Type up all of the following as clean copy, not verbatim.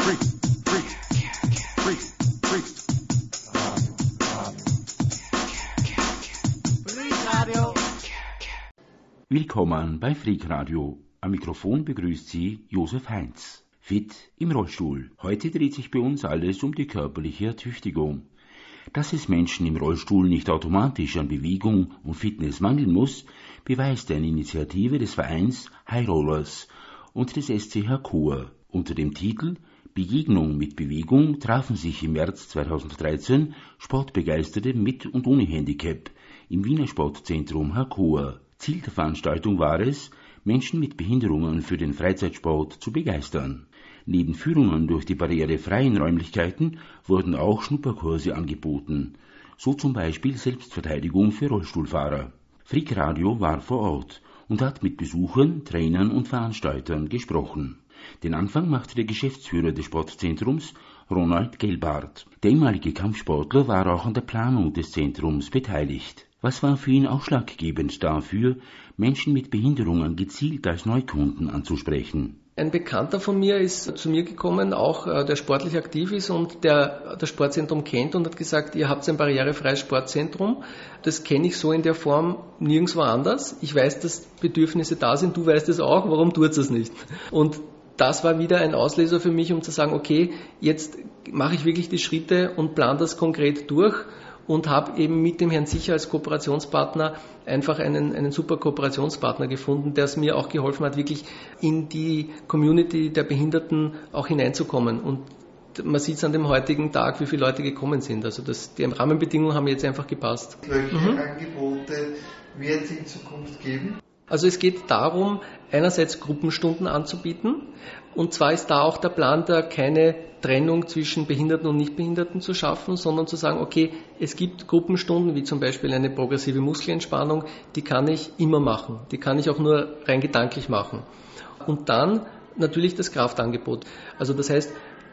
Willkommen bei Freak Radio. Am Mikrofon begrüßt Sie Josef Heinz. Fit im Rollstuhl. Heute dreht sich bei uns alles um die körperliche Ertüchtigung. Dass es Menschen im Rollstuhl nicht automatisch an Bewegung und Fitness mangeln muss, beweist eine Initiative des Vereins High Rollers und des SCH Chur. Unter dem Titel Begegnung mit Bewegung trafen sich im März 2013 Sportbegeisterte mit und ohne Handicap im Wiener Sportzentrum Chur. Ziel der Veranstaltung war es, Menschen mit Behinderungen für den Freizeitsport zu begeistern. Neben Führungen durch die barrierefreien Räumlichkeiten wurden auch Schnupperkurse angeboten, so zum Beispiel Selbstverteidigung für Rollstuhlfahrer. Freak Radio war vor Ort und hat mit Besuchern, Trainern und Veranstaltern gesprochen. Den Anfang machte der Geschäftsführer des Sportzentrums, Ronald Gelbart. Der ehemalige Kampfsportler war auch an der Planung des Zentrums beteiligt. Was war für ihn ausschlaggebend dafür, Menschen mit Behinderungen gezielt als Neukunden anzusprechen? Ein Bekannter von mir ist zu mir gekommen, auch der sportlich aktiv ist und der das Sportzentrum kennt und hat gesagt, ihr habt ein barrierefreies Sportzentrum. Das kenne ich so in der Form nirgendwo anders. Ich weiß, dass Bedürfnisse da sind, du weißt es auch, warum tut es nicht? Und das war wieder ein Auslöser für mich, um zu sagen, okay, jetzt mache ich wirklich die Schritte und plane das konkret durch. Und habe eben mit dem Herrn Sicher als Kooperationspartner einfach einen super Kooperationspartner gefunden, der es mir auch geholfen hat, wirklich in die Community der Behinderten auch hineinzukommen. Und man sieht es an dem heutigen Tag, wie viele Leute gekommen sind. Also die Rahmenbedingungen haben jetzt einfach gepasst. Welche Angebote wird es in Zukunft geben? Also es geht darum, einerseits Gruppenstunden anzubieten. Und zwar ist da auch der Plan, da keine Trennung zwischen Behinderten und Nichtbehinderten zu schaffen, sondern zu sagen, okay, es gibt Gruppenstunden, wie zum Beispiel eine progressive Muskelentspannung, die kann ich immer machen. Die kann ich auch nur rein gedanklich machen. Und dann natürlich das Kraftangebot. Also das heißt,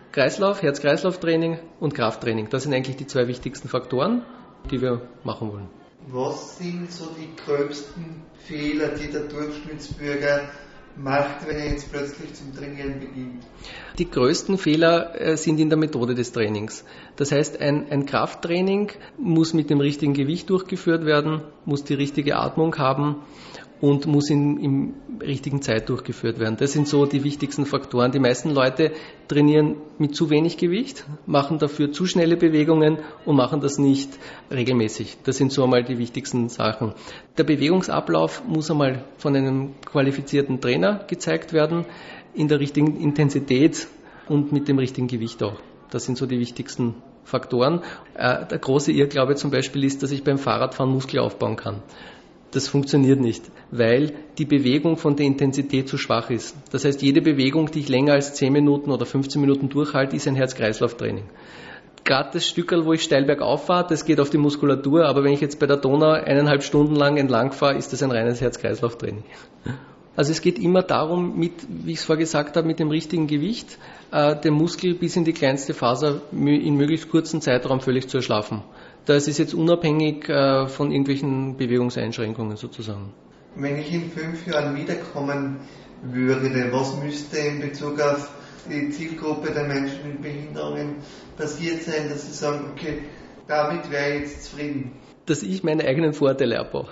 Herz-Kreislauf-Training und Krafttraining. Das sind eigentlich die zwei wichtigsten Faktoren, die wir machen wollen. Was sind so die gröbsten Fehler, die der Durchschnittsbürger macht, wenn er jetzt plötzlich zum Trainieren beginnt? Die größten Fehler sind in der Methode des Trainings. Das heißt, ein Krafttraining muss mit dem richtigen Gewicht durchgeführt werden, muss die richtige Atmung haben und muss in richtigen Zeit durchgeführt werden. Das sind so die wichtigsten Faktoren. Die meisten Leute trainieren mit zu wenig Gewicht, machen dafür zu schnelle Bewegungen und machen das nicht regelmäßig. Das sind so einmal die wichtigsten Sachen. Der Bewegungsablauf muss einmal von einem qualifizierten Trainer gezeigt werden, in der richtigen Intensität und mit dem richtigen Gewicht auch. Das sind so die wichtigsten Faktoren. Der große Irrglaube zum Beispiel ist, dass ich beim Fahrradfahren Muskel aufbauen kann. Das funktioniert nicht, weil die Bewegung von der Intensität zu schwach ist. Das heißt, jede Bewegung, die ich länger als 10 Minuten oder 15 Minuten durchhalte, ist ein Herz-Kreislauf-Training. Gerade das Stückerl, wo ich steil bergauf fahre, das geht auf die Muskulatur, aber wenn ich jetzt bei der Donau 1,5 Stunden lang entlang fahre, ist das ein reines Herz-Kreislauf-Training. Also es geht immer darum, wie ich es vorher gesagt habe, mit dem richtigen Gewicht, den Muskel bis in die kleinste Faser in möglichst kurzen Zeitraum völlig zu erschlaffen. Das ist jetzt unabhängig von irgendwelchen Bewegungseinschränkungen sozusagen. Wenn ich in 5 Jahren wiederkommen würde, was müsste in Bezug auf die Zielgruppe der Menschen mit Behinderungen passiert sein, dass Sie sagen, okay, damit wäre ich jetzt zufrieden? Dass ich meine eigenen Vorteile abbaue.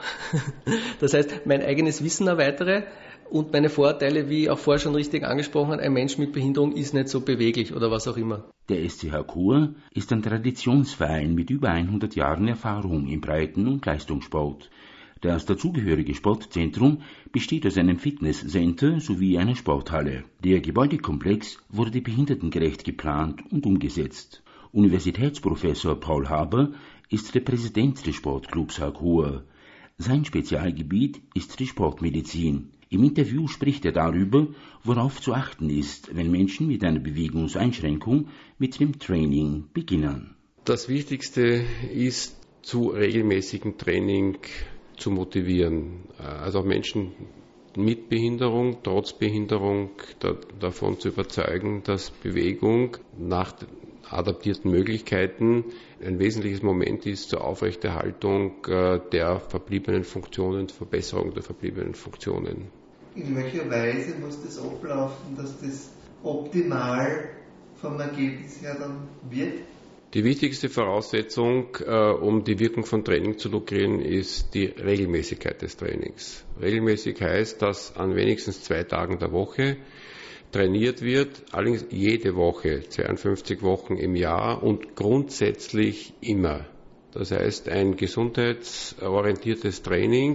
Das heißt, mein eigenes Wissen erweitere und meine Vorteile, wie auch vorher schon richtig angesprochen, ein Mensch mit Behinderung ist nicht so beweglich oder was auch immer. Der SCH Chur ist ein Traditionsverein mit über 100 Jahren Erfahrung im Breiten- und Leistungssport. Das dazugehörige Sportzentrum besteht aus einem Fitnesscenter sowie einer Sporthalle. Der Gebäudekomplex wurde behindertengerecht geplant und umgesetzt. Universitätsprofessor Paul Haber ist der Präsident des Sportclubs Chur. Sein Spezialgebiet ist die Sportmedizin. Im Interview spricht er darüber, worauf zu achten ist, wenn Menschen mit einer Bewegungseinschränkung mit dem Training beginnen. Das Wichtigste ist, zu regelmäßigem Training zu motivieren. Also Menschen mit Behinderung, trotz Behinderung davon zu überzeugen, dass Bewegung nach adaptierten Möglichkeiten ein wesentliches Moment ist zur Aufrechterhaltung der verbliebenen Funktionen, Verbesserung der verbliebenen Funktionen. In welcher Weise muss das ablaufen, dass das optimal vom Ergebnis her dann wird? Die wichtigste Voraussetzung, um die Wirkung von Training zu lukrieren, ist die Regelmäßigkeit des Trainings. Regelmäßig heißt, dass an wenigstens 2 Tagen der Woche trainiert wird, allerdings jede Woche, 52 Wochen im Jahr und grundsätzlich immer. Das heißt, ein gesundheitsorientiertes Training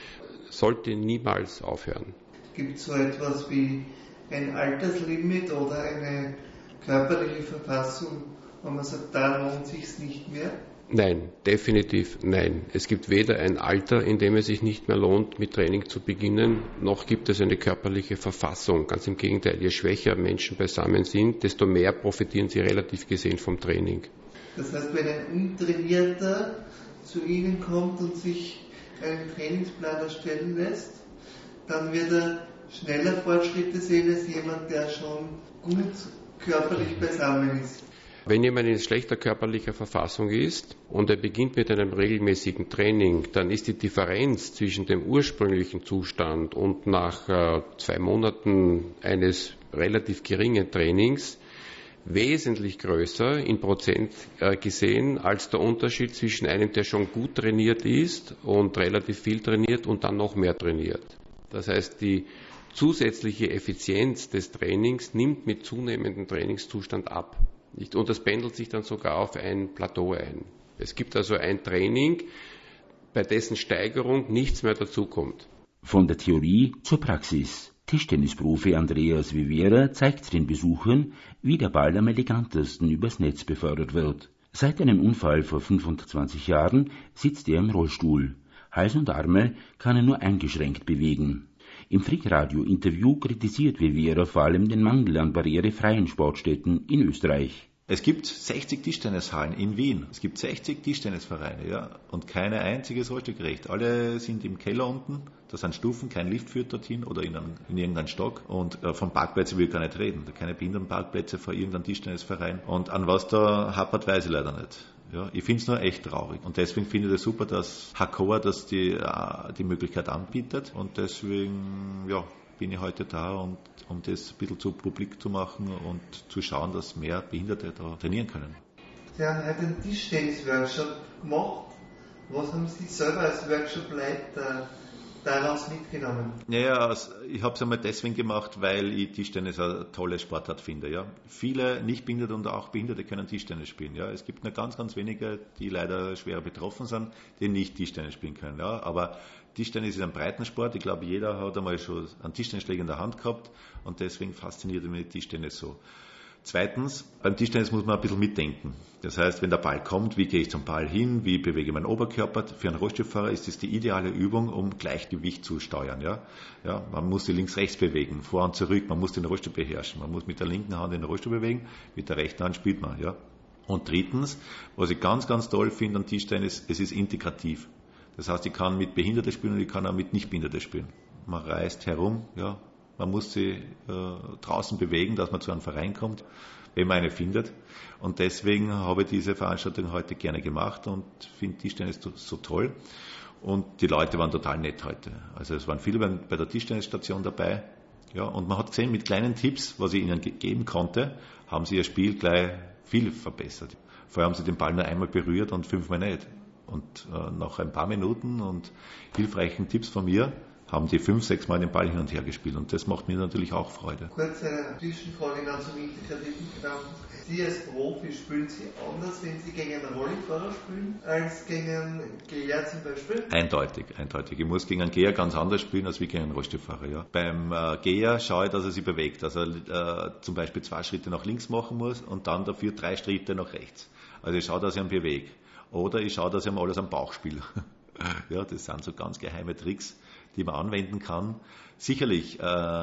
sollte niemals aufhören. Gibt es so etwas wie ein Alterslimit oder eine körperliche Verfassung, wo man sagt, da lohnt sich's nicht mehr? Nein, definitiv nein. Es gibt weder ein Alter, in dem es sich nicht mehr lohnt, mit Training zu beginnen, noch gibt es eine körperliche Verfassung. Ganz im Gegenteil, je schwächer Menschen beisammen sind, desto mehr profitieren sie relativ gesehen vom Training. Das heißt, wenn ein Untrainierter zu Ihnen kommt und sich einen Trainingsplan erstellen lässt, dann wird er schneller Fortschritte sehen als jemand, der schon gut körperlich beisammen ist. Wenn jemand in schlechter körperlicher Verfassung ist und er beginnt mit einem regelmäßigen Training, dann ist die Differenz zwischen dem ursprünglichen Zustand und nach 2 Monaten eines relativ geringen Trainings wesentlich größer in Prozent gesehen als der Unterschied zwischen einem, der schon gut trainiert ist und relativ viel trainiert und dann noch mehr trainiert. Das heißt, die zusätzliche Effizienz des Trainings nimmt mit zunehmendem Trainingszustand ab. Und das pendelt sich dann sogar auf ein Plateau ein. Es gibt also ein Training, bei dessen Steigerung nichts mehr dazukommt. Von der Theorie zur Praxis. Tischtennisprofi Andreas Vivera zeigt den Besuchern, wie der Ball am elegantesten übers Netz befördert wird. Seit einem Unfall vor 25 Jahren sitzt er im Rollstuhl. Hals und Arme kann er nur eingeschränkt bewegen. Im Freakradio-Interview kritisiert Vivera vor allem den Mangel an barrierefreien Sportstätten in Österreich. Es gibt 60 Tischtennishallen in Wien. Es gibt 60 Tischtennisvereine, ja, und keine einzige ist rollstuhlgerecht. Alle sind im Keller unten, da sind Stufen, kein Lift führt dorthin oder in irgendeinen Stock. Und von Parkplätzen will ich gar nicht reden. Da keine Behindertenparkplätze vor irgendeinem Tischtennisverein. Und an was da hapert, weiß ich leider nicht. Ja, ich finde es nur echt traurig. Und deswegen finde ich es super, dass Hakoa das die Möglichkeit anbietet. Und deswegen, ja, bin ich heute da, um das ein bisschen zu publik zu machen und zu schauen, dass mehr Behinderte da trainieren können. Sie haben heute einen Tischtennis-Workshop gemacht. Was haben Sie selber als Workshop-Leiter daraus mitgenommen? Naja, ich habe es einmal deswegen gemacht, weil ich Tischtennis eine tolle Sportart finde. Ja. Viele Nichtbehinderte und auch Behinderte können Tischtennis spielen. Ja. Es gibt nur ganz, ganz wenige, die leider schwer betroffen sind, die nicht Tischtennis spielen können. Ja. Aber Tischtennis ist ein Breitensport. Ich glaube, jeder hat einmal schon einen Tischtennisschläger in der Hand gehabt und deswegen fasziniert mich Tischtennis so. Zweitens, beim Tischtennis muss man ein bisschen mitdenken. Das heißt, wenn der Ball kommt, wie gehe ich zum Ball hin, wie bewege ich meinen Oberkörper? Für einen Rollstuhlfahrer ist das die ideale Übung, um Gleichgewicht zu steuern. Ja? Ja, man muss die links-rechts bewegen, vor und zurück, man muss den Rollstuhl beherrschen. Man muss mit der linken Hand den Rollstuhl bewegen, mit der rechten Hand spielt man. Ja? Und drittens, was ich ganz, ganz toll finde an Tischtennis, es ist integrativ. Das heißt, ich kann mit Behinderten spielen und ich kann auch mit Nichtbehinderten spielen. Man reist herum, ja. Man muss sich draußen bewegen, dass man zu einem Verein kommt, wenn man eine findet. Und deswegen habe ich diese Veranstaltung heute gerne gemacht und finde Tischtennis so toll. Und die Leute waren total nett heute. Also es waren viele bei der Tischtennisstation dabei. Ja, und man hat gesehen, mit kleinen Tipps, was ich ihnen geben konnte, haben sie ihr Spiel gleich viel verbessert. Vorher haben sie den Ball nur einmal berührt und 5-mal nicht. Und nach ein paar Minuten und hilfreichen Tipps von mir haben die 5-6 Mal den Ball hin und her gespielt. Und das macht mir natürlich auch Freude. Kurze Zwischenfrage ganz zum integrativen Gedanken. Sie als Profi, spielen Sie anders, wenn Sie gegen einen Rollifahrer spielen, als gegen einen Geher zum Beispiel? Eindeutig. Ich muss gegen einen Geher ganz anders spielen, als wie gegen einen Rollstuhlfahrer. Ja. Beim Geher schaue ich, dass er sich bewegt, dass er zum Beispiel 2 Schritte nach links machen muss und dann dafür 3 Schritte nach rechts. Also ich schaue, dass ich ihn bewege. Oder ich schaue, dass ich ihm alles am Bauch spiele. Ja, das sind so ganz geheime Tricks, die man anwenden kann. Sicherlich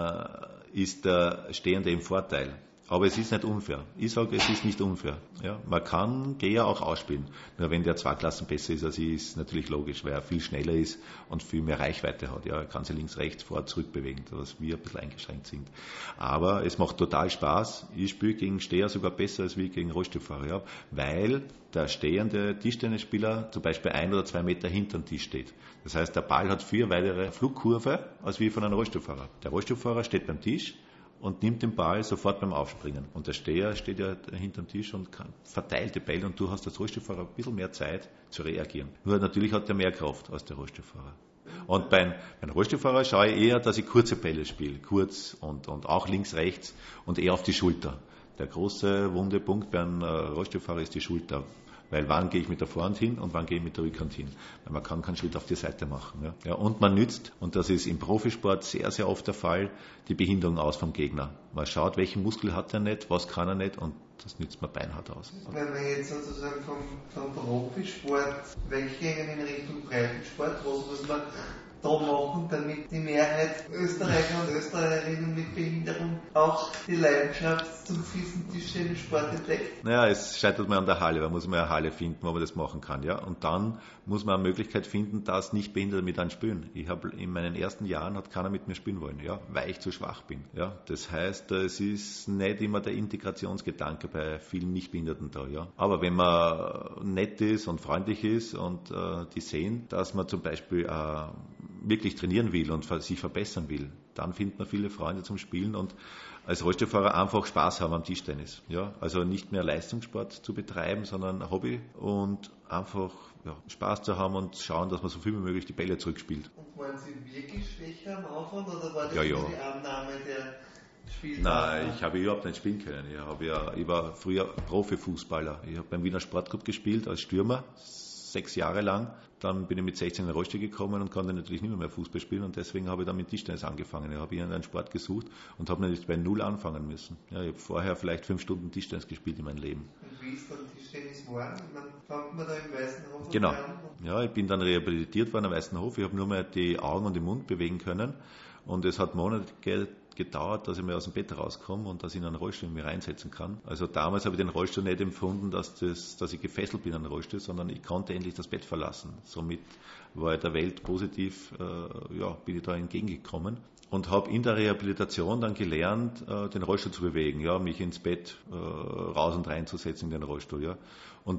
ist der Stehende im Vorteil, aber es ist nicht unfair. Ich sage, es ist nicht unfair. Ja, man kann Geher auch ausspielen. Nur wenn der 2 Klassen besser ist als ich, ist natürlich logisch, weil er viel schneller ist und viel mehr Reichweite hat. Ja, er kann sich links, rechts, vor, zurück bewegen, dass wir ein bisschen eingeschränkt sind. Aber es macht total Spaß. Ich spiele gegen Steher sogar besser als wie gegen Rollstuhlfahrer, ja, weil der stehende Tischtennisspieler zum Beispiel 1 oder 2 Meter hinter dem Tisch steht. Das heißt, der Ball hat 4 weitere Flugkurve als wie von einem Rollstuhlfahrer. Der Rollstuhlfahrer steht beim Tisch und nimmt den Ball sofort beim Aufspringen. Und der Steher steht ja hinterm Tisch und verteilt die Bälle und du hast als Rollstuhlfahrer ein bisschen mehr Zeit zu reagieren. Nur natürlich hat er mehr Kraft als der Rollstuhlfahrer. Und beim Rollstuhlfahrer schaue ich eher, dass ich kurze Bälle spiele, kurz und auch links, rechts und eher auf die Schulter. Der große Wundepunkt beim Rollstuhlfahrer ist die Schulter. Weil wann gehe ich mit der Vorhand hin und wann gehe ich mit der Rückhand hin? Weil man kann keinen Schritt auf die Seite machen. Ja. Ja, und man nützt, und das ist im Profisport sehr, sehr oft der Fall, die Behinderung aus vom Gegner. Man schaut, welchen Muskel hat er nicht, was kann er nicht und das nützt man beinhart aus. Wenn wir jetzt sozusagen vom Profisport weggehen in Richtung Breitensport, was muss man da machen, damit die Mehrheit Österreicher und Österreicherinnen mit Behinderung auch die Leidenschaft zum Tischtennissport entdeckt? Naja, es scheitert mal an der Halle. Da muss man eine Halle finden, wo man das machen kann. Ja? Und dann muss man eine Möglichkeit finden, dass Nichtbehinderte mit spielen. Ich habe in meinen ersten Jahren hat keiner mit mir spielen wollen, ja? Weil ich zu schwach bin. Ja? Das heißt, es ist nicht immer der Integrationsgedanke bei vielen Nichtbehinderten da. Ja? Aber wenn man nett ist und freundlich ist und die sehen, dass man zum Beispiel wirklich trainieren will und sich verbessern will, dann findet man viele Freunde zum Spielen und als Rollstuhlfahrer einfach Spaß haben am Tischtennis. Ja? Also nicht mehr Leistungssport zu betreiben, sondern Hobby und einfach Spaß zu haben und schauen, dass man so viel wie möglich die Bälle zurückspielt. Und waren Sie wirklich schwächer am Anfang oder war das ja. die Annahme der Spieltag? Nein, ich habe überhaupt nicht spielen können. Ich war früher Profifußballer. Ich habe beim Wiener Sportclub gespielt als Stürmer, 6 Jahre lang. Dann bin ich mit 16 in den Rollstuhl gekommen und konnte natürlich nicht mehr Fußball spielen und deswegen habe ich dann mit Tischtennis angefangen. Ich habe einen Sport gesucht und habe natürlich bei Null anfangen müssen. Ja, ich habe vorher vielleicht 5 Stunden Tischtennis gespielt in meinem Leben. Und wie ist dann Tischtennis geworden? Fängt man da im Weißenhof Genau. an? Ja, ich bin dann rehabilitiert worden am Weißenhof. Ich habe nur mehr die Augen und den Mund bewegen können und es hat Monate gedauert, dass ich mir aus dem Bett rauskomme und dass ich in einen Rollstuhl mich reinsetzen kann. Also damals habe ich den Rollstuhl nicht empfunden, dass ich gefesselt bin an den Rollstuhl, sondern ich konnte endlich das Bett verlassen. Somit war ich der Welt positiv, bin ich da entgegengekommen und habe in der Rehabilitation dann gelernt, den Rollstuhl zu bewegen, ja, mich ins Bett raus und reinzusetzen in den Rollstuhl. Ja. Und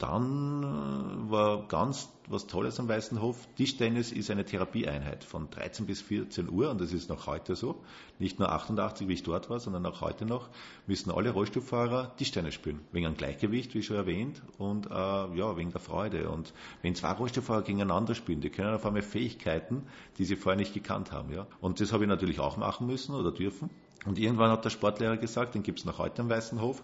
dann war ganz was Tolles am Weißenhof. Tischtennis ist eine Therapieeinheit von 13 bis 14 Uhr und das ist noch heute so. Nicht nur 88, wie ich dort war, sondern auch heute noch müssen alle Rollstuhlfahrer Tischtennis spielen. Wegen dem Gleichgewicht, wie schon erwähnt, und wegen der Freude. Und wenn 2 Rollstuhlfahrer gegeneinander spielen, die können auf einmal Fähigkeiten, die sie vorher nicht gekannt haben. Ja? Und das habe ich natürlich auch machen müssen oder dürfen. Und irgendwann hat der Sportlehrer gesagt, den gibt es noch heute am Weißenhof,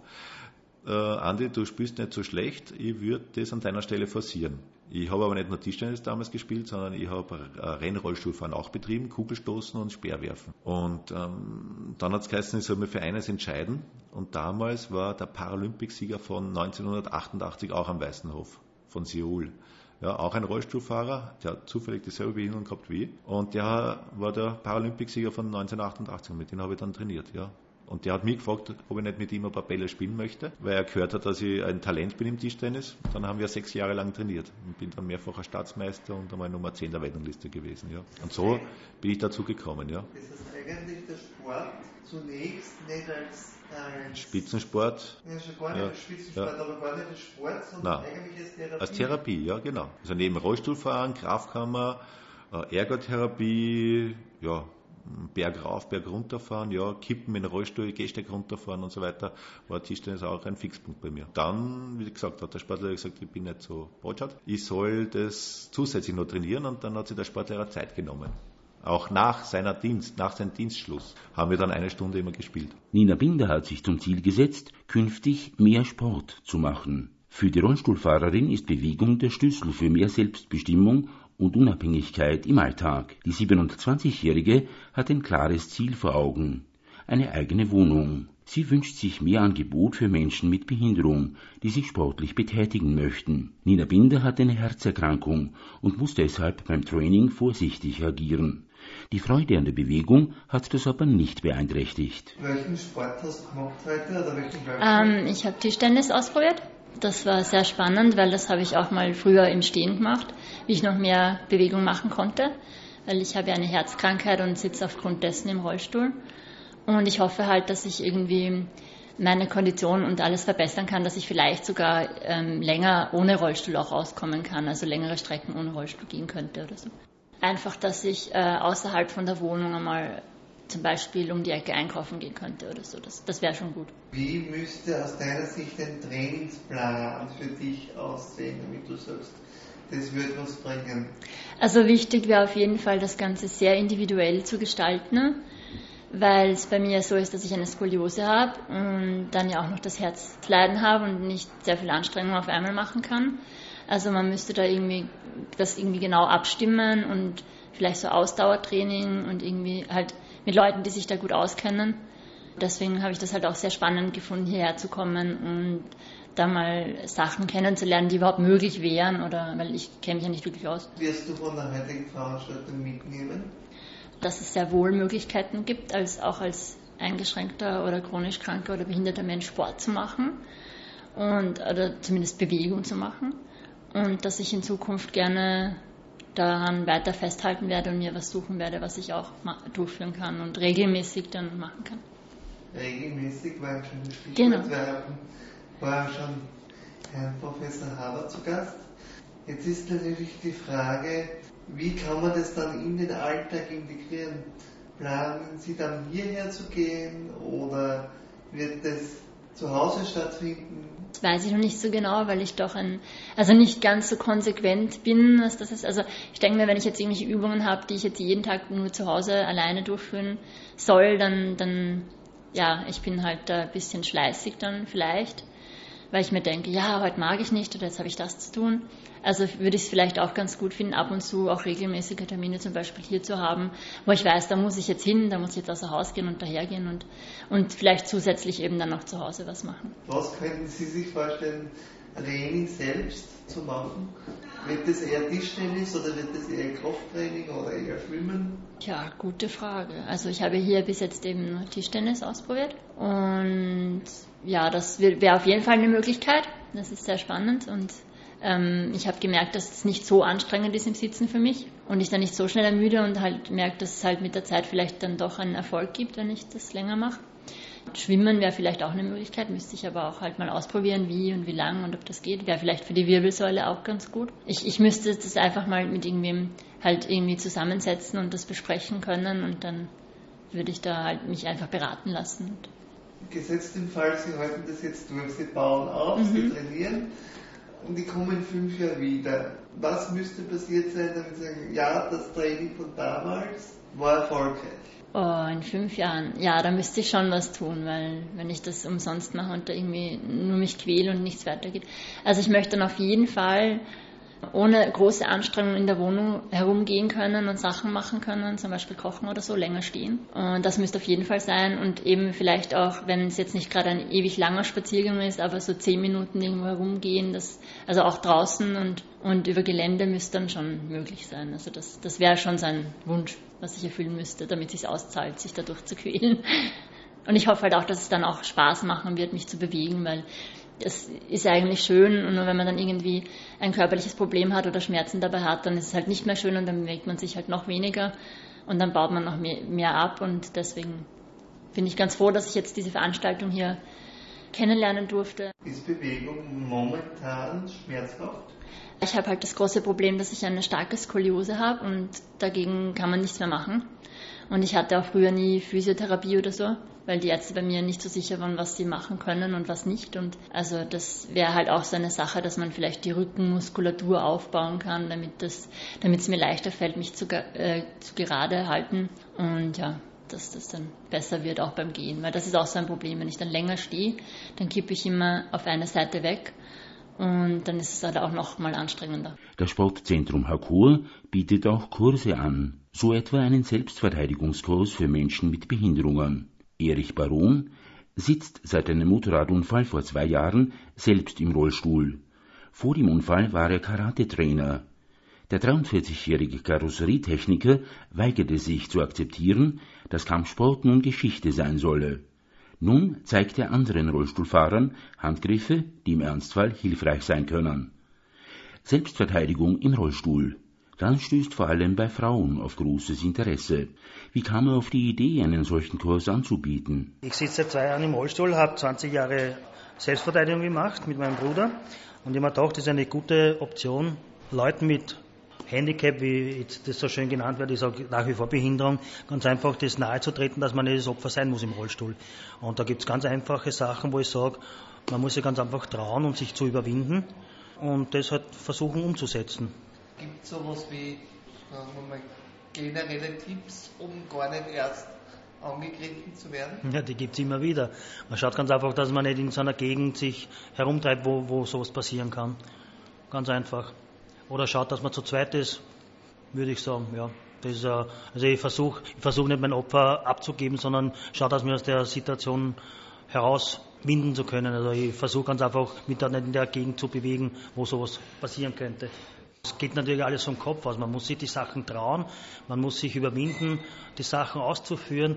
Andi, du spielst nicht so schlecht, ich würde das an deiner Stelle forcieren. Ich habe aber nicht nur Tischtennis damals gespielt, sondern ich habe Rennrollstuhlfahren auch betrieben, Kugelstoßen und Speerwerfen. Und dann hat es geheißen, ich soll mir für eines entscheiden. Und damals war der Paralympicsieger von 1988 auch am Weißenhof, von Seoul. Ja, auch ein Rollstuhlfahrer, der hat zufällig dieselbe Behinderung gehabt wie ich. Und der war der Paralympicsieger von 1988, mit dem habe ich dann trainiert, ja. Und der hat mich gefragt, ob ich nicht mit ihm ein paar Bälle spielen möchte, weil er gehört hat, dass ich ein Talent bin im Tischtennis. Dann haben wir 6 Jahre lang trainiert und bin dann mehrfacher Staatsmeister und einmal Nummer 10 der Weltrangliste gewesen. Ja. Und so bin ich dazu gekommen. Ja. Das heißt eigentlich der Sport zunächst nicht als Spitzensport. Ja, schon gar nicht als Spitzensport, aber gar nicht als Sport, sondern eigentlich als Therapie. Als Therapie, ja genau. Also neben Rollstuhlfahren, Kraftkammer, Ergotherapie, ja, Berg rauf, Berg runterfahren, ja, kippen mit dem Rollstuhl, Gehsteig runterfahren und so weiter, war Tischtennis auch ein Fixpunkt bei mir. Dann, wie gesagt, hat der Sportlehrer gesagt, ich bin nicht so botschert, ich soll das zusätzlich noch trainieren und dann hat sich der Sportlehrer Zeit genommen. Auch nach seinem Dienstschluss haben wir dann 1 Stunde immer gespielt. Nina Binder hat sich zum Ziel gesetzt, künftig mehr Sport zu machen. Für die Rollstuhlfahrerin ist Bewegung der Schlüssel für mehr Selbstbestimmung und Unabhängigkeit im Alltag. Die 27-Jährige hat ein klares Ziel vor Augen: eine eigene Wohnung. Sie wünscht sich mehr Angebot für Menschen mit Behinderung, die sich sportlich betätigen möchten. Nina Binder hat eine Herzerkrankung und muss deshalb beim Training vorsichtig agieren. Die Freude an der Bewegung hat das aber nicht beeinträchtigt. Welchen Sport hast du gemacht heute? Oder welchen ich habe Tischtennis ausprobiert. Das war sehr spannend, weil das habe ich auch mal früher im Stehen gemacht, wie ich noch mehr Bewegung machen konnte, weil ich habe ja eine Herzkrankheit und sitze aufgrund dessen im Rollstuhl. Und ich hoffe halt, dass ich irgendwie meine Kondition und alles verbessern kann, dass ich vielleicht sogar länger ohne Rollstuhl auch auskommen kann, also längere Strecken ohne Rollstuhl gehen könnte oder so. Einfach, dass ich außerhalb von der Wohnung einmal zum Beispiel um die Ecke einkaufen gehen könnte oder so. Das wäre schon gut. Wie müsste aus deiner Sicht ein Trainingsplan für dich aussehen, damit du sagst, das wird was bringen? Also wichtig wäre auf jeden Fall, das Ganze sehr individuell zu gestalten, weil es bei mir so ist, dass ich eine Skoliose habe und dann ja auch noch das Herzleiden habe und nicht sehr viel Anstrengung auf einmal machen kann. Also man müsste da das irgendwie genau abstimmen und vielleicht so Ausdauertraining und irgendwie halt mit Leuten, die sich da gut auskennen. Deswegen habe ich das halt auch sehr spannend gefunden, hierher zu kommen und da mal Sachen kennenzulernen, die überhaupt möglich wären, weil ich kenne mich ja nicht wirklich aus. Wirst du von der heutigen Veranstaltung mitnehmen? Dass es sehr wohl Möglichkeiten gibt, auch als eingeschränkter oder chronisch kranker oder behinderter Mensch Sport zu machen oder zumindest Bewegung zu machen und dass ich in Zukunft gerne daran weiter festhalten werde und mir was suchen werde, was ich auch durchführen kann und regelmäßig dann machen kann. Regelmäßig war schon ein Stichwort. Genau. Wir hatten vorher schon Herrn Professor Haber zu Gast. Jetzt ist natürlich die Frage, wie kann man das dann in den Alltag integrieren? Planen Sie dann hierher zu gehen oder wird das zu Hause stattfinden? Das weiß ich noch nicht so genau, weil ich doch nicht ganz so konsequent bin, was das ist. Also ich denke mir, wenn ich jetzt irgendwelche Übungen habe, die ich jetzt jeden Tag nur zu Hause alleine durchführen soll, dann ja, ich bin halt da ein bisschen schleißig dann vielleicht, weil ich mir denke, ja, heute mag ich nicht oder jetzt habe ich das zu tun. Also würde ich es vielleicht auch ganz gut finden, ab und zu auch regelmäßige Termine zum Beispiel hier zu haben, wo ich weiß, da muss ich jetzt hin, da muss ich jetzt außer Haus gehen und dahergehen und vielleicht zusätzlich eben dann noch zu Hause was machen. Was könnten Sie sich vorstellen, Training selbst zu machen? Wird das eher Tischtennis oder wird das eher Krafttraining oder eher Schwimmen? Tja, gute Frage. Also ich habe hier bis jetzt eben nur Tischtennis ausprobiert und ja, das wäre auf jeden Fall eine Möglichkeit. Das ist sehr spannend und ich habe gemerkt, dass es nicht so anstrengend ist im Sitzen für mich und ich dann nicht so schnell ermüde und halt merke, dass es halt mit der Zeit vielleicht dann doch einen Erfolg gibt, wenn ich das länger mache. Schwimmen wäre vielleicht auch eine Möglichkeit, müsste ich aber auch halt mal ausprobieren, wie und wie lang und ob das geht. Wäre vielleicht für die Wirbelsäule auch ganz gut. Ich müsste das einfach mal mit irgendwem halt irgendwie zusammensetzen und das besprechen können und dann würde ich da halt mich einfach beraten lassen. Gesetzt im Fall, Sie halten das jetzt durch, Sie bauen auf, Sie trainieren und die kommen 5 Jahre wieder. Was müsste passiert sein, damit Sie sagen, ja, das Training von damals war erfolgreich? Oh, in 5 Jahren. Ja, da müsste ich schon was tun, weil wenn ich das umsonst mache und da irgendwie nur mich quäle und nichts weitergeht. Also ich möchte dann auf jeden Fall ohne große Anstrengung in der Wohnung herumgehen können und Sachen machen können, zum Beispiel kochen oder so, länger stehen. Und das müsste auf jeden Fall sein und eben vielleicht auch, wenn es jetzt nicht gerade ein ewig langer Spaziergang ist, aber so 10 Minuten irgendwo herumgehen, also auch draußen und über Gelände müsste dann schon möglich sein. Also das wäre schon so ein Wunsch, was ich erfüllen müsste, damit es sich auszahlt, sich dadurch zu quälen. Und ich hoffe halt auch, dass es dann auch Spaß machen wird, mich zu bewegen, weil es ist eigentlich schön und nur wenn man dann irgendwie ein körperliches Problem hat oder Schmerzen dabei hat, dann ist es halt nicht mehr schön und dann bewegt man sich halt noch weniger und dann baut man noch mehr ab und deswegen bin ich ganz froh, dass ich jetzt diese Veranstaltung hier kennenlernen durfte. Ist Bewegung momentan schmerzhaft? Ich habe halt das große Problem, dass ich eine starke Skoliose habe und dagegen kann man nichts mehr machen. Und ich hatte auch früher nie Physiotherapie oder so, weil die Ärzte bei mir nicht so sicher waren, was sie machen können und was nicht. Und also das wäre halt auch so eine Sache, dass man vielleicht die Rückenmuskulatur aufbauen kann, damit es mir leichter fällt, mich zu gerade halten. Und ja, dass das dann besser wird, auch beim Gehen. Weil das ist auch so ein Problem, wenn ich dann länger stehe, dann kippe ich immer auf eine Seite weg. Und dann ist es halt auch noch mal anstrengender. Das Sportzentrum Harcourt bietet auch Kurse an, so etwa einen Selbstverteidigungskurs für Menschen mit Behinderungen. Erich Baron sitzt seit einem Motorradunfall vor 2 Jahren selbst im Rollstuhl. Vor dem Unfall war er Karate-Trainer. Der 43-jährige Karosserietechniker weigerte sich zu akzeptieren, dass Kampfsport nun Geschichte sein solle. Nun zeigt er anderen Rollstuhlfahrern Handgriffe, die im Ernstfall hilfreich sein können. Selbstverteidigung im Rollstuhl. Das stößt vor allem bei Frauen auf großes Interesse. Wie kam er auf die Idee, einen solchen Kurs anzubieten? Ich sitze seit 2 Jahren im Rollstuhl, habe 20 Jahre Selbstverteidigung gemacht mit meinem Bruder und ich habe mir gedacht, das ist eine gute Option, Leuten mit Handicap, wie jetzt das so schön genannt wird, ist auch nach wie vor Behinderung, ganz einfach das nahezutreten, dass man nicht das Opfer sein muss im Rollstuhl. Und da gibt es ganz einfache Sachen, wo ich sage, man muss sich ganz einfach trauen und sich zu überwinden und das halt versuchen umzusetzen. Gibt es sowas wie, sagen wir mal, generelle Tipps, um gar nicht erst angegriffen zu werden? Ja, die gibt es immer wieder. Man schaut ganz einfach, dass man nicht in so einer Gegend sich herumtreibt, wo sowas passieren kann. Ganz einfach. Oder schaut, dass man zu zweit ist, würde ich sagen. Ja. Das, also ich versuche nicht mein Opfer abzugeben, sondern schaue, dass wir aus der Situation herauswinden zu können. Also ich versuche ganz einfach, mich da nicht in der Gegend zu bewegen, wo sowas passieren könnte. Es geht natürlich alles vom Kopf aus. Man muss sich die Sachen trauen, man muss sich überwinden, die Sachen auszuführen.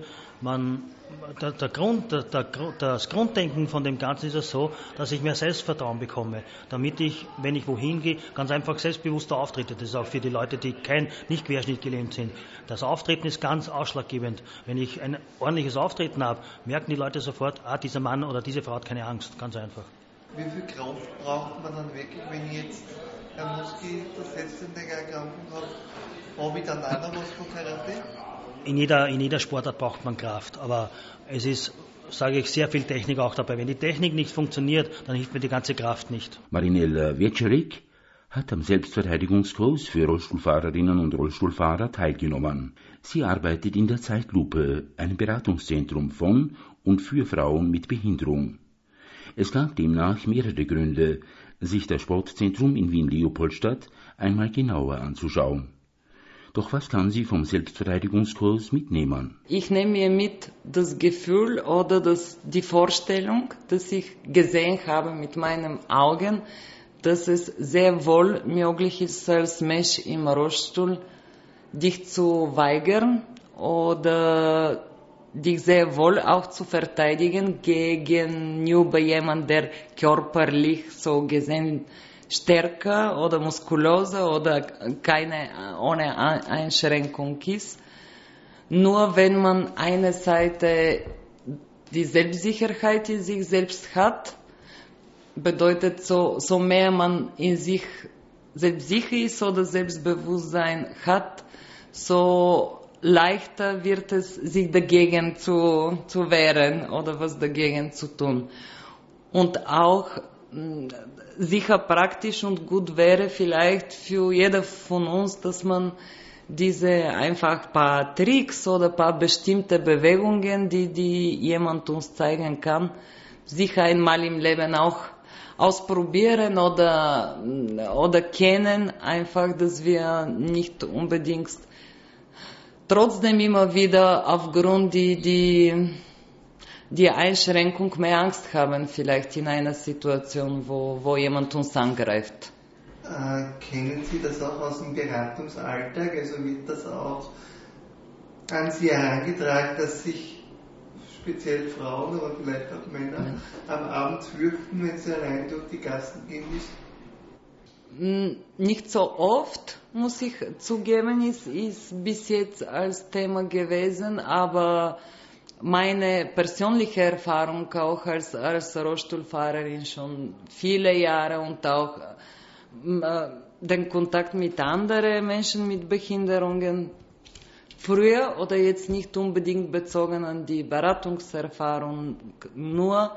Das Grunddenken von dem Ganzen ist ja so, dass ich mehr Selbstvertrauen bekomme, damit ich, wenn ich wohin gehe, ganz einfach selbstbewusster auftrete. Das ist auch für die Leute, die nicht querschnittgelähmt sind. Das Auftreten ist ganz ausschlaggebend. Wenn ich ein ordentliches Auftreten habe, merken die Leute sofort, dieser Mann oder diese Frau hat keine Angst. Ganz einfach. Wie viel Kraft braucht man dann wirklich, wenn ich jetzt eine muskelversetzende Erkrankung habe ich dann auch noch was von Karate? In jeder Sportart braucht man Kraft, aber es ist, sage ich, sehr viel Technik auch dabei. Wenn die Technik nicht funktioniert, dann hilft mir die ganze Kraft nicht. Marinella Wieczorek hat am Selbstverteidigungskurs für Rollstuhlfahrerinnen und Rollstuhlfahrer teilgenommen. Sie arbeitet in der Zeitlupe, einem Beratungszentrum von und für Frauen mit Behinderung. Es gab demnach mehrere Gründe, sich das Sportzentrum in Wien-Leopoldstadt einmal genauer anzuschauen. Doch was kann sie vom Selbstverteidigungskurs mitnehmen? Ich nehme mir mit das Gefühl oder die Vorstellung, dass ich gesehen habe mit meinen Augen, dass es sehr wohl möglich ist, als Mensch im Rollstuhl dich zu weigern oder dich sehr wohl auch zu verteidigen gegenüber jemandem, der körperlich so gesehen stärker oder muskulöser oder ohne Einschränkung ist. Nur wenn man eine Seite die Selbstsicherheit in sich selbst hat, bedeutet so mehr man in sich selbstsicher ist oder Selbstbewusstsein hat, so leichter wird es, sich dagegen zu wehren oder was dagegen zu tun. Und auch sicher praktisch und gut wäre vielleicht für jeder von uns, dass man diese einfach paar Tricks oder paar bestimmte Bewegungen, die jemand uns zeigen kann, sicher einmal im Leben auch ausprobieren oder kennen, einfach, dass wir nicht unbedingt trotzdem immer wieder aufgrund die Einschränkung mehr Angst haben, vielleicht in einer Situation, wo jemand uns angreift. Kennen Sie das auch aus dem Beratungsalltag? Also wird das auch an Sie herangetragen, dass sich speziell Frauen, aber vielleicht auch Männer am Abend fürchten, wenn sie allein durch die Gassen gehen müssen? Nicht so oft, muss ich zugeben, ist bis jetzt als Thema gewesen, aber meine persönliche Erfahrung auch als Rollstuhlfahrerin schon viele Jahre und auch den Kontakt mit anderen Menschen mit Behinderungen, früher oder jetzt nicht unbedingt bezogen an die Beratungserfahrung, nur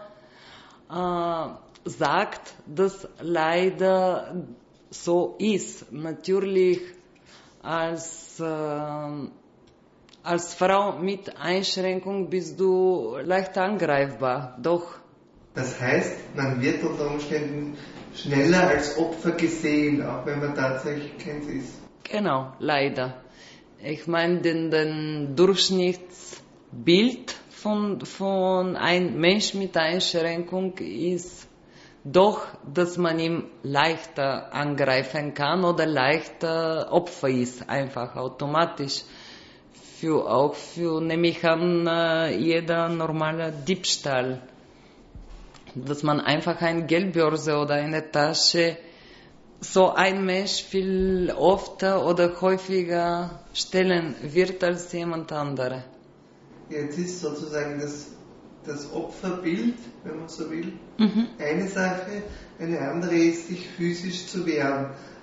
sagt, dass leider so ist. Natürlich als Frau mit Einschränkung bist du leicht angreifbar, doch. Das heißt, man wird unter Umständen schneller als Opfer gesehen, auch wenn man tatsächlich keins ist. Genau, leider. Ich meine, den Durchschnittsbild von einem Mensch mit Einschränkung ist doch, dass man ihn leichter angreifen kann oder leichter Opfer ist, einfach automatisch. Nehme ich an, jeder normale Diebstahl. Dass man einfach eine Geldbörse oder eine Tasche so ein Mensch viel öfter oder häufiger stellen wird als jemand andere. Jetzt ist sozusagen das Opferbild, wenn man so will, eine Sache. Eine andere ist, sich physisch zu wehren.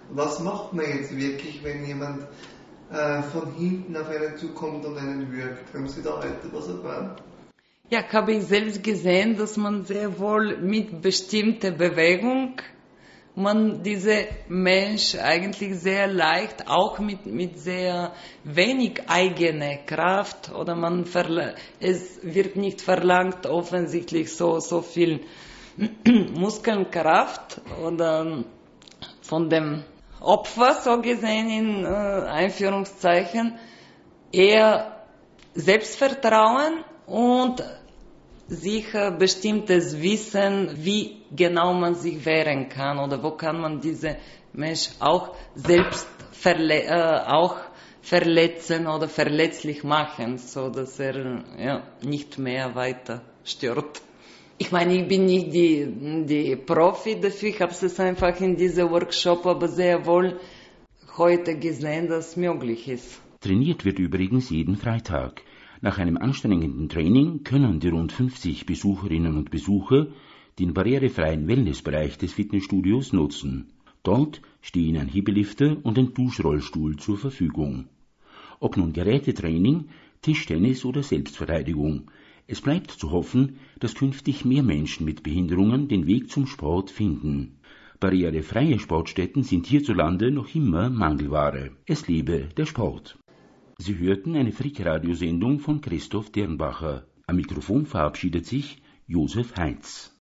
Was macht man jetzt wirklich, wenn jemand von hinten auf einen zukommt und einen würgt? Haben Sie da heute was erfahren? Ja, habe ich selbst gesehen, dass man sehr wohl mit bestimmter Bewegung man diese Mensch eigentlich sehr leicht, auch mit sehr wenig eigener Kraft, oder es wird nicht verlangt offensichtlich so viel Muskelkraft oder von dem Opfer, so gesehen in Einführungszeichen, eher Selbstvertrauen und sicher bestimmtes Wissen, wie genau man sich wehren kann oder wo kann man diese Mensch auch selbst auch verletzen oder verletzlich machen, so dass er nicht mehr weiter stört. Ich meine, ich bin nicht die Profi dafür, ich habe es einfach in diesem Workshop aber sehr wohl heute gesehen, dass es möglich ist. Trainiert wird übrigens jeden Freitag. Nach einem anstrengenden Training können die rund 50 Besucherinnen und Besucher den barrierefreien Wellnessbereich des Fitnessstudios nutzen. Dort stehen ein Hebelifter und ein Duschrollstuhl zur Verfügung. Ob nun Gerätetraining, Tischtennis oder Selbstverteidigung, es bleibt zu hoffen, dass künftig mehr Menschen mit Behinderungen den Weg zum Sport finden. Barrierefreie Sportstätten sind hierzulande noch immer Mangelware. Es lebe der Sport. Sie hörten eine Frick-Radiosendung von Christoph Dirnbacher. Am Mikrofon verabschiedet sich Josef Heinz.